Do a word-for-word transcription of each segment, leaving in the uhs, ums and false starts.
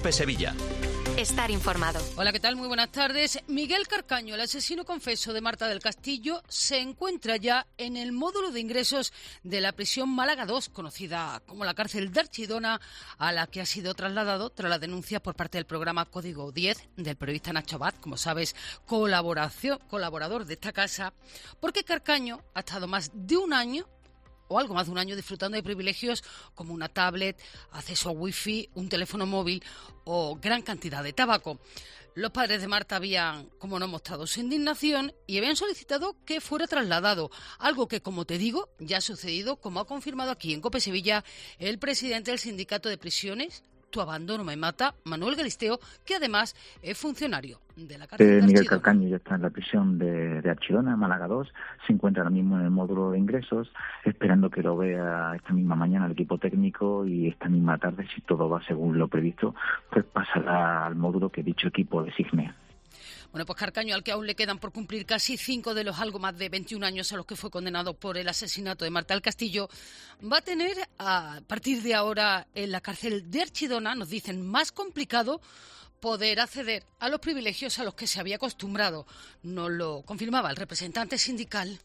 COPE Sevilla. Estar informado. Hola, ¿qué tal? Muy buenas tardes. Miguel Carcaño, el asesino confeso de Marta del Castillo, se encuentra ya en el módulo de ingresos de la prisión Málaga dos, conocida como la cárcel de Archidona, a la que ha sido trasladado tras la denuncia por parte del programa Código diez del periodista Nacho Abad, como sabes, colaboración, colaborador de esta casa, porque Carcaño ha estado más de un año o algo más de un año disfrutando de privilegios como una tablet, acceso a wifi, un teléfono móvil o gran cantidad de tabaco. Los padres de Marta habían, como no, mostrado su indignación y habían solicitado que fuera trasladado, algo que, como te digo, ya ha sucedido, como ha confirmado aquí en COPE Sevilla el presidente del Sindicato de Prisiones, Tu Abandono Me Mata, Manuel Galisteo, que además es funcionario de la cárcel eh, de Miguel Archidona. Carcaño ya está en la prisión de, de Archidona, Málaga dos, se encuentra ahora mismo en el módulo de ingresos, esperando que lo vea esta misma mañana el equipo técnico y esta misma tarde, si todo va según lo previsto, pues pasará al módulo que dicho equipo designe. Bueno, pues Carcaño, al que aún le quedan por cumplir casi cinco de los algo más de veintiún años a los que fue condenado por el asesinato de Marta del Castillo, va a tener a partir de ahora en la cárcel de Archidona, nos dicen, más complicado poder acceder a los privilegios a los que se había acostumbrado. Nos lo confirmaba el representante sindical.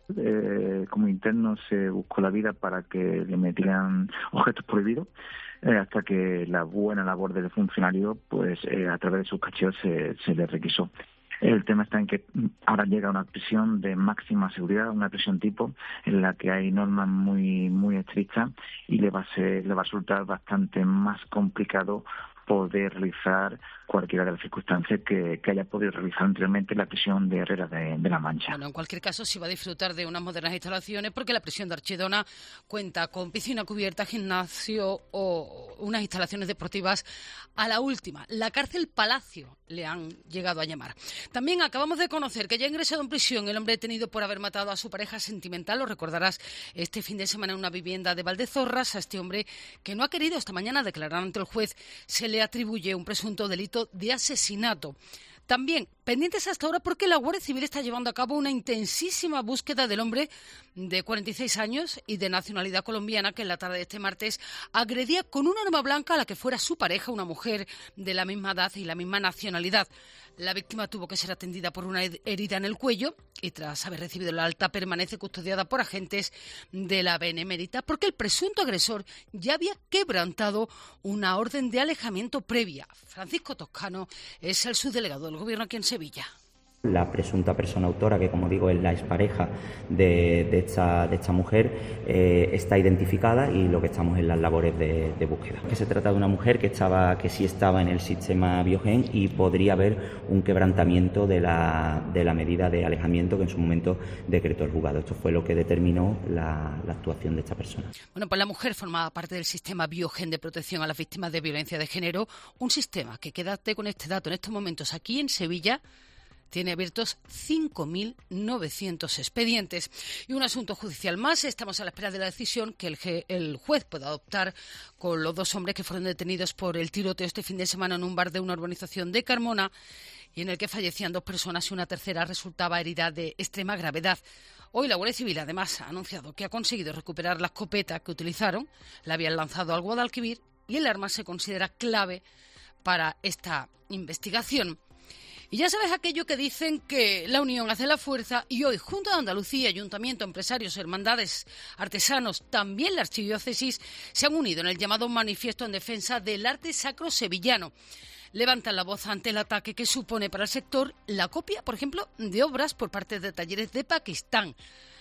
Eh, como interno se buscó la vida para que le metieran objetos prohibidos, eh, hasta que la buena labor del funcionario, pues eh, a través de sus cacheos se, se le requisó. El tema está en que ahora llega una prisión de máxima seguridad, una prisión tipo, en la que hay normas muy muy estrictas y le va a ser, le va a resultar bastante más complicado poder realizar cualquiera de las circunstancias que, que haya podido realizar anteriormente en la prisión de Herrera de, de la Mancha. Bueno, en cualquier caso, sí va a disfrutar de unas modernas instalaciones porque la prisión de Archidona cuenta con piscina cubierta, gimnasio o unas instalaciones deportivas a la última. La cárcel Palacio le han llegado a llamar. También acabamos de conocer que ya ha ingresado en prisión el hombre detenido por haber matado a su pareja sentimental. Lo recordarás este fin de semana en una vivienda de Valdezorras. A este hombre, que no ha querido esta mañana declarar ante el juez, se le atribuye un presunto delito de asesinato. También pendientes hasta ahora porque la Guardia Civil está llevando a cabo una intensísima búsqueda del hombre de cuarenta y seis años y de nacionalidad colombiana que en la tarde de este martes agredía con un arma blanca a la que fuera su pareja, una mujer de la misma edad y la misma nacionalidad. La víctima tuvo que ser atendida por una herida en el cuello y tras haber recibido la alta permanece custodiada por agentes de la Benemérita porque el presunto agresor ya había quebrantado una orden de alejamiento previa. Francisco Toscano es el subdelegado del Gobierno aquí en Sevilla. La presunta persona autora, que como digo es la expareja de, de, esta, de esta mujer, eh, está identificada y lo que estamos en las labores de, de búsqueda. Que se trata de una mujer que estaba, que sí estaba en el sistema Biogen y podría haber un quebrantamiento de la, de la medida de alejamiento que en su momento decretó el juzgado. Esto fue lo que determinó la, la actuación de esta persona. Bueno, pues la mujer formaba parte del sistema Biogen de protección a las víctimas de violencia de género, un sistema que, quédate con este dato, en estos momentos aquí en Sevilla tiene abiertos cinco mil novecientos expedientes. Y un asunto judicial más. Estamos a la espera de la decisión que el, el juez pueda adoptar con los dos hombres que fueron detenidos por el tiroteo este fin de semana en un bar de una urbanización de Carmona y en el que fallecían dos personas y una tercera resultaba herida de extrema gravedad. Hoy la Guardia Civil además ha anunciado que ha conseguido recuperar la escopeta que utilizaron, la habían lanzado al Guadalquivir y el arma se considera clave para esta investigación. Y ya sabes aquello que dicen que la unión hace la fuerza y hoy Junta de Andalucía, Ayuntamiento, empresarios, hermandades, artesanos, también la archidiócesis se han unido en el llamado manifiesto en defensa del arte sacro sevillano. Levantan la voz ante el ataque que supone para el sector la copia, por ejemplo, de obras por parte de talleres de Pakistán.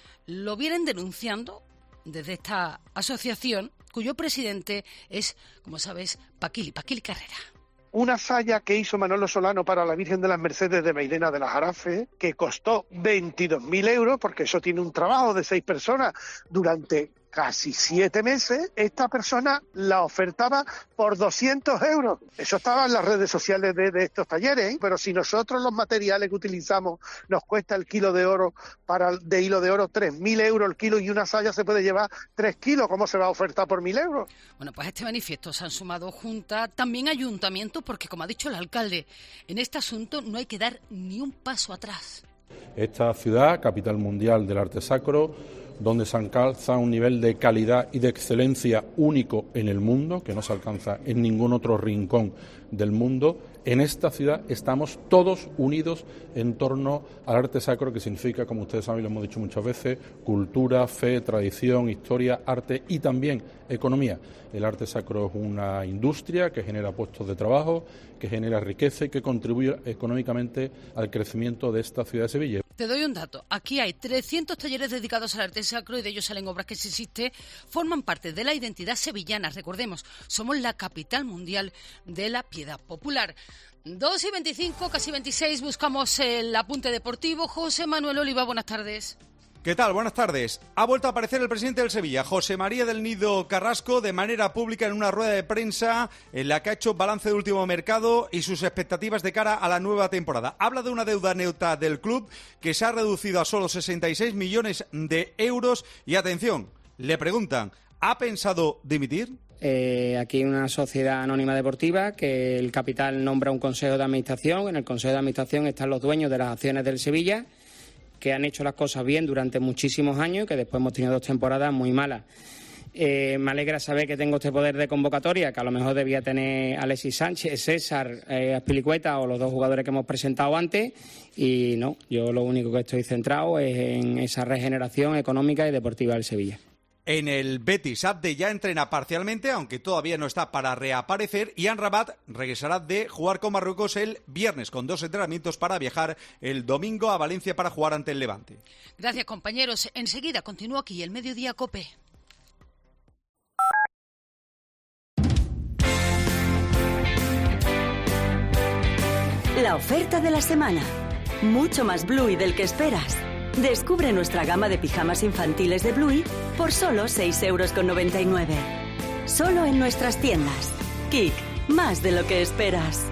Lo vienen denunciando desde esta asociación, cuyo presidente es, como sabes, Paquili, Paquili Carrera. Una saya que hizo Manolo Solano para la Virgen de las Mercedes de Mairena de las Jarafes, que costó veintidós mil euros, porque eso tiene un trabajo de seis personas durante casi siete meses, esta persona la ofertaba por doscientos euros. Eso estaba en las redes sociales de, de estos talleres, ¿eh? Pero si nosotros los materiales que utilizamos nos cuesta el kilo de oro, para de hilo de oro, tres mil euros el kilo y una saya se puede llevar tres kilos, ¿cómo se va a ofertar por mil euros? Bueno, pues a este manifiesto se han sumado Junta, también Ayuntamiento, porque como ha dicho el alcalde, en este asunto no hay que dar ni un paso atrás. Esta ciudad, capital mundial del arte sacro, donde se alcanza un nivel de calidad y de excelencia único en el mundo, que no se alcanza en ningún otro rincón del mundo. En esta ciudad estamos todos unidos en torno al arte sacro, que significa, como ustedes saben y lo hemos dicho muchas veces, cultura, fe, tradición, historia, arte y también economía. El arte sacro es una industria que genera puestos de trabajo, que genera riqueza y que contribuye económicamente al crecimiento de esta ciudad de Sevilla. Te doy un dato. Aquí hay trescientos talleres dedicados al arte sacro y de ellos salen obras que, si existe, forman parte de la identidad sevillana. Recordemos, somos la capital mundial de la piedad popular. dos y veinticinco, casi veintiséis, buscamos el apunte deportivo. José Manuel Oliva, buenas tardes. ¿Qué tal? Buenas tardes. Ha vuelto a aparecer el presidente del Sevilla, José María del Nido Carrasco, de manera pública en una rueda de prensa en la que ha hecho balance de último mercado y sus expectativas de cara a la nueva temporada. Habla de una deuda neta del club que se ha reducido a solo sesenta y seis millones de euros y, atención, le preguntan, ¿ha pensado dimitir? Eh, aquí hay una sociedad anónima deportiva que el capital nombra un consejo de administración. En el consejo de administración están los dueños de las acciones del Sevilla, que han hecho las cosas bien durante muchísimos años y que después hemos tenido dos temporadas muy malas. Eh, me alegra saber que tengo este poder de convocatoria, que a lo mejor debía tener Alexis Sánchez, César, eh, Azpilicueta o los dos jugadores que hemos presentado antes, y no, yo lo único que estoy centrado es en esa regeneración económica y deportiva del Sevilla. En el Betis, Abde ya entrena parcialmente, aunque todavía no está para reaparecer, y Amrabat regresará de jugar con Marruecos el viernes, con dos entrenamientos para viajar el domingo a Valencia para jugar ante el Levante. Gracias, compañeros. Enseguida continúa aquí el Mediodía COPE. La oferta de la semana. Mucho más Bluey del que esperas. Descubre nuestra gama de pijamas infantiles de Bluey por solo seis euros con noventa y nueve. Solo en nuestras tiendas. Kik, más de lo que esperas.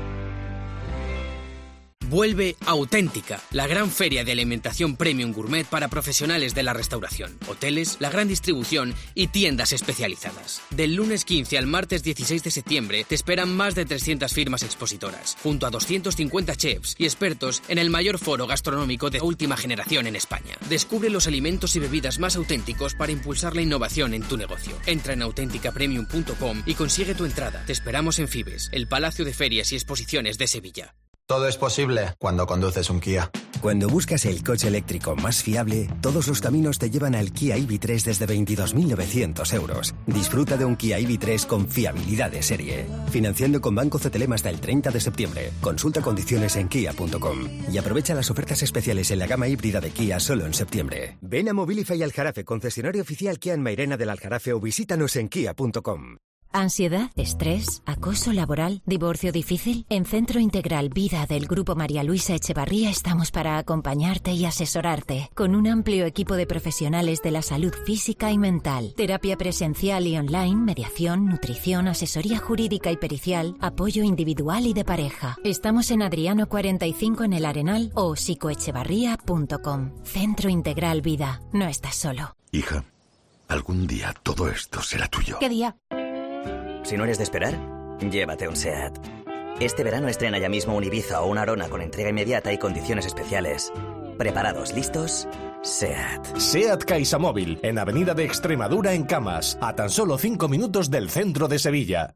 Vuelve Auténtica, la gran feria de alimentación premium gourmet para profesionales de la restauración, hoteles, la gran distribución y tiendas especializadas. Del lunes quince al martes dieciséis de septiembre te esperan más de trescientas firmas expositoras, junto a doscientos cincuenta chefs y expertos en el mayor foro gastronómico de última generación en España. Descubre los alimentos y bebidas más auténticos para impulsar la innovación en tu negocio. Entra en auténtica premium punto com y consigue tu entrada. Te esperamos en Fibes, el Palacio de Ferias y Exposiciones de Sevilla. Todo es posible cuando conduces un Kia. Cuando buscas el coche eléctrico más fiable, todos los caminos te llevan al Kia E V tres desde veintidós mil novecientos euros. Disfruta de un Kia E V tres con fiabilidad de serie. Financiando con Banco C T L M hasta el treinta de septiembre. Consulta condiciones en kia punto com. Y aprovecha las ofertas especiales en la gama híbrida de Kia solo en septiembre. Ven a Mobilify Aljarafe, concesionario oficial Kia en Mairena del Aljarafe, o visítanos en kia punto com. ¿Ansiedad, estrés, acoso laboral, divorcio difícil? En Centro Integral Vida del Grupo María Luisa Echevarría estamos para acompañarte y asesorarte, con un amplio equipo de profesionales de la salud física y mental, terapia presencial y online, mediación, nutrición, asesoría jurídica y pericial, apoyo individual y de pareja. Estamos en Adriano cuarenta y cinco en El Arenal o psicoechevarría punto com. Centro Integral Vida. No estás solo. Hija, algún día todo esto será tuyo. ¿Qué día? Si no eres de esperar, llévate un SEAT. Este verano estrena ya mismo un Ibiza o un Arona con entrega inmediata y condiciones especiales. ¿Preparados? ¿Listos? SEAT. SEAT CaixaMóvil, en Avenida de Extremadura en Camas, a tan solo cinco minutos del centro de Sevilla.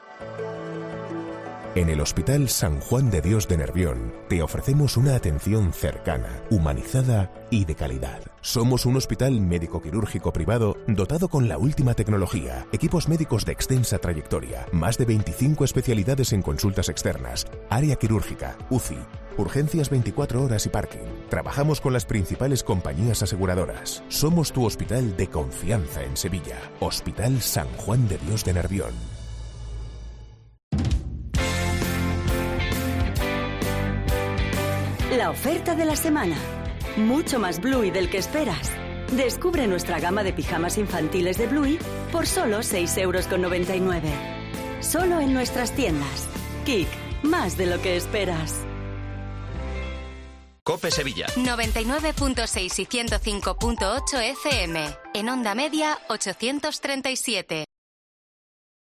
En el Hospital San Juan de Dios de Nervión te ofrecemos una atención cercana, humanizada y de calidad. Somos un hospital médico-quirúrgico privado dotado con la última tecnología, equipos médicos de extensa trayectoria, más de veinticinco especialidades en consultas externas, área quirúrgica, U C I, urgencias veinticuatro horas y parking. Trabajamos con las principales compañías aseguradoras. Somos tu hospital de confianza en Sevilla. Hospital San Juan de Dios de Nervión. La oferta de la semana. Mucho más Bluey del que esperas. Descubre nuestra gama de pijamas infantiles de Bluey por solo seis euros con noventa y nueve. Solo en nuestras tiendas. Kik, más de lo que esperas. COPE Sevilla. noventa y nueve punto seis y ciento cinco punto ocho F M. En onda media, ochocientos treinta y siete.